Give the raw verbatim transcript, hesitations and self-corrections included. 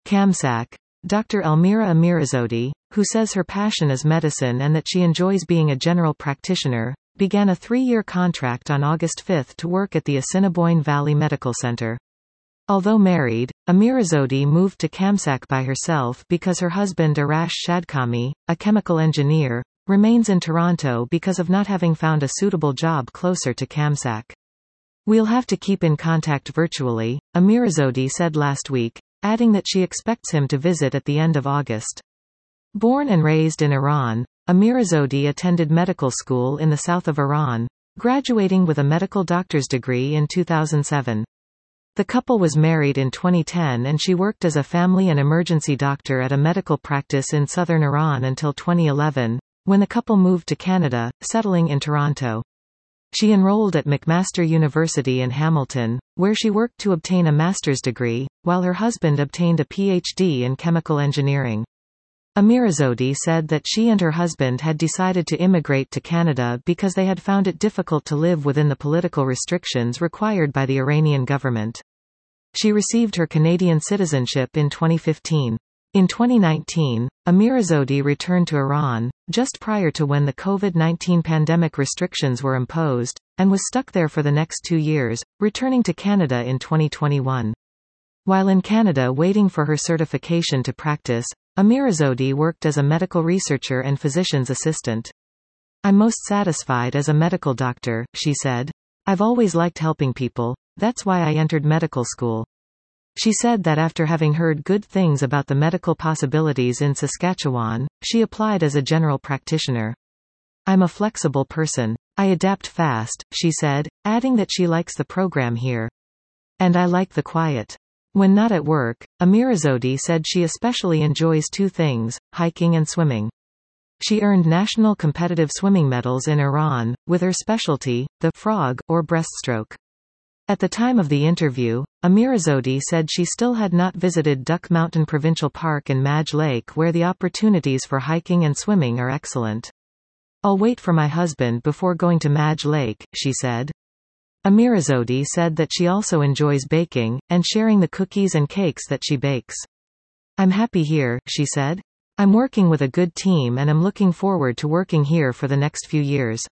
CAMSAC. Doctor Elmira Amirazodi, who says her passion is medicine and that she enjoys being a general practitioner, began a three-year contract on August fifth to work at the Assiniboine Valley Medical Center. Although married, Amirazodi moved to CAMSAC by herself because her husband Arash Shadkami, a chemical engineer, remains in Toronto because of not having found a suitable job closer to CAMSAC. "We'll have to keep in contact virtually," Amirazodi said last week, adding that she expects him to visit at the end of August. Born and raised in Iran, Amirazodi attended medical school in the south of Iran, graduating with a medical doctor's degree in two thousand seven. The couple was married in twenty ten and she worked as a family and emergency doctor at a medical practice in southern Iran until twenty eleven, when the couple moved to Canada, settling in Toronto. She enrolled at McMaster University in Hamilton, where she worked to obtain a master's degree, while her husband obtained a P H D in chemical engineering. Amirazodi said that she and her husband had decided to immigrate to Canada because they had found it difficult to live within the political restrictions required by the Iranian government. She received her Canadian citizenship in twenty fifteen. In twenty nineteen, Amirazodi returned to Iran, just prior to when the COVID nineteen pandemic restrictions were imposed, and was stuck there for the next two years, returning to Canada in twenty twenty-one. While in Canada waiting for her certification to practice, Amirazodi worked as a medical researcher and physician's assistant. "I'm most satisfied as a medical doctor," she said. "I've always liked helping people, that's why I entered medical school." She said that after having heard good things about the medical possibilities in Saskatchewan, she applied as a general practitioner. "I'm a flexible person. I adapt fast," she said, adding that she likes the program here. "And I like the quiet." When not at work, Amirazodi said she especially enjoys two things, hiking and swimming. She earned national competitive swimming medals in Iran, with her specialty, the frog, or breaststroke. At the time of the interview, Amirazodi said she still had not visited Duck Mountain Provincial Park in Madge Lake, where the opportunities for hiking and swimming are excellent. "I'll wait for my husband before going to Madge Lake," she said. Amirazodi said that she also enjoys baking, and sharing the cookies and cakes that she bakes. "I'm happy here," she said. "I'm working with a good team and am looking forward to working here for the next few years."